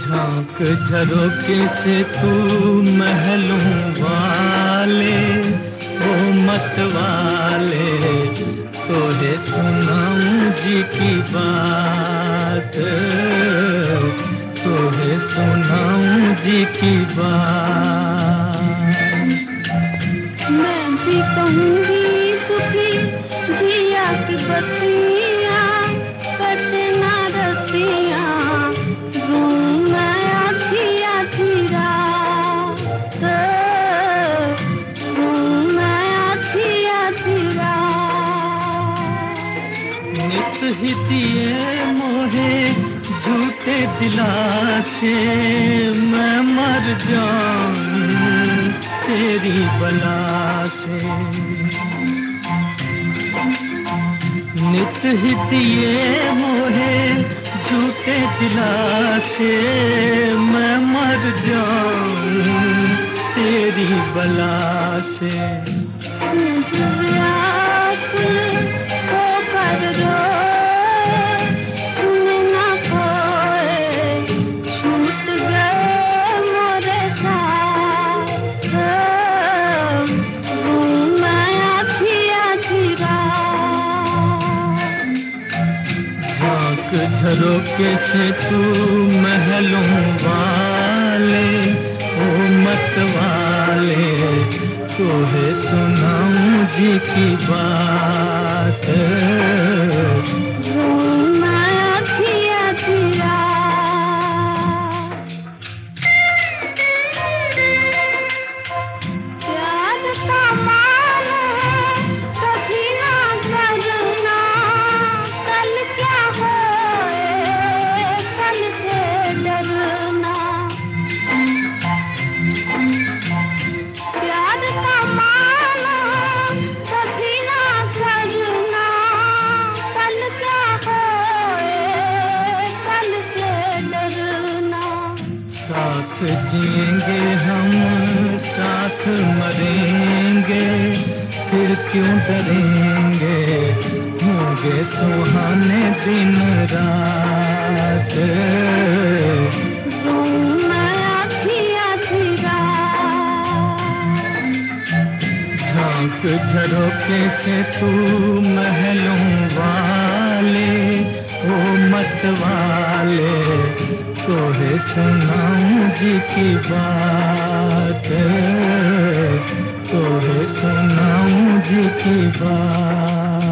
झांक झरोके से तू महलों वाले ओ मत वाले तोहे सुनाऊं जी की बात, तोहे सुनाऊं जी की बात। मैं भी कहूँगी सुखी जिया की बत्तियाँ कटना रतियाँ रूम मैं आधी आधी रात, रूम मैं आधी आधी रात। नित ही दिए मोहे झूठे दिलासे मैं मर जाऊं तेरी बला से। नित ही दिए मोहे झूठे दिलासे मैं मर जाऊं तेरी बला से। झरोके से तू महलों वाले ओ मत वाले तोहे सुनाऊं जी की बात। साथ जिएंगे हम साथ मरेंगे फिर क्यों डरेंगे होंगे सुहाने दिन रात। झांक झरोके से तू महलों वाले ओ मत वाले तोहे सुनाऊं जी की बात, तोहे सुनाऊं जी की बात।